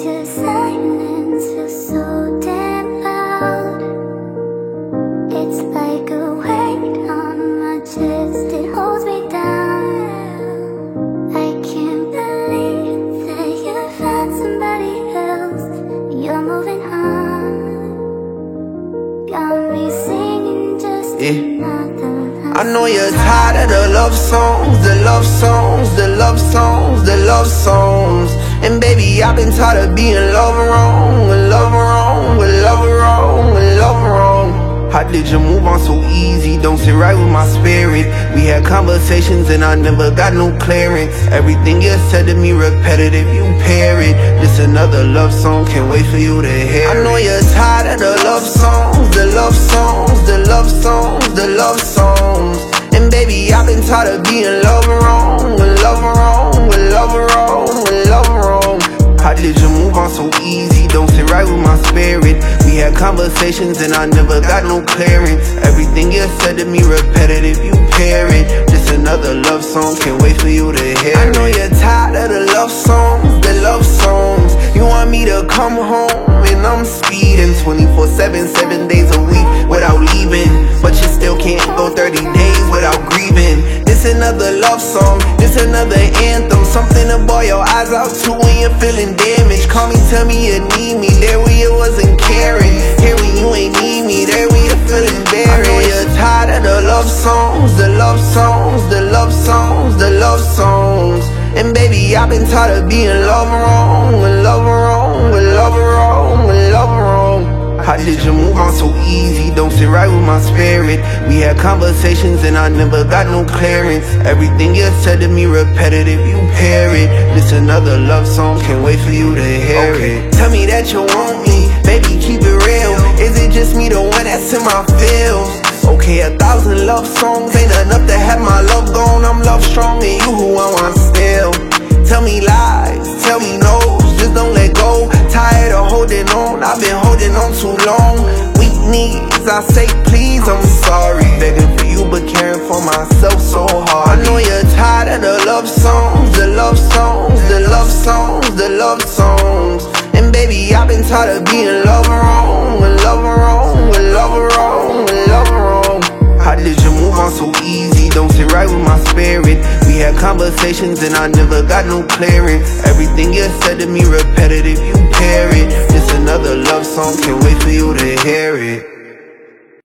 Your silence feels so damn loud. It's like a weight on my chest, it holds me down. I can't believe that you found somebody else. You're moving on, got me singing just another line. I know you're tired of the love songs, the love songs, the love songs, the love songs. And baby, I've been tired of being love wrong, love wrong, love wrong, love wrong. How did you move on so easy? Don't sit right with my spirit. We had conversations and I never got no clearance. Everything you said to me repetitive, you parrot. This another love song, can't wait for you to hear it. I know you're tired of the love songs, the love songs, the love songs, the love songs. And baby, I've been tired of being love wrong, love wrong, love wrong, love wrong. How did you move on so easy? Don't sit right with my spirit. We had conversations and I never got no clearance. Everything you said to me repetitive, you parrot. Just another love song, can't wait for you to hear it. I know you're tired of the love songs, the love songs. You want me to come home and I'm speeding 24/7, 7 days a week without leaving. But you still can't go 30 days without grieving. This another love song, this another anthem. Something to ball your eyes out to when you're feeling damaged. Call me, tell me you need me, there when you wasn't caring. Here when you ain't need me, there when you're feeling embarrassed. I know you're tired of the love songs, the love songs, the love songs, the love songs. And baby, I've been tired of being love wrong, love wrong, love wrong, love wrong. How did you move on so easy? Don't sit right with my spirit. We had conversations and I never got no clearance. Everything you said to me repetitive, you parrot. This another love song, can't wait for you to hear it. Tell me that you want me, baby, keep it real. Is it just me, the one that's in my feels? Okay, 1,000 love songs ain't enough to have my love gone. I'm love strong and you who I want still. Tell me lies, tell me no's, just don't let go. Tired of holding on, I've been holding on too long. Weak knees, I say please, I'm sorry. Begging for you but caring for myself so hard. I know you're tired of the love songs, the love songs, the love songs, the love songs. And baby, I've been tired of being love wrong, love wrong, love wrong, love wrong. How did you move on so easy? Don't sit right with my spirit. We had conversations and I never got no clearance. Everything you said to me repetitive, you parrot. Just another love song, can't wait for you to hear it.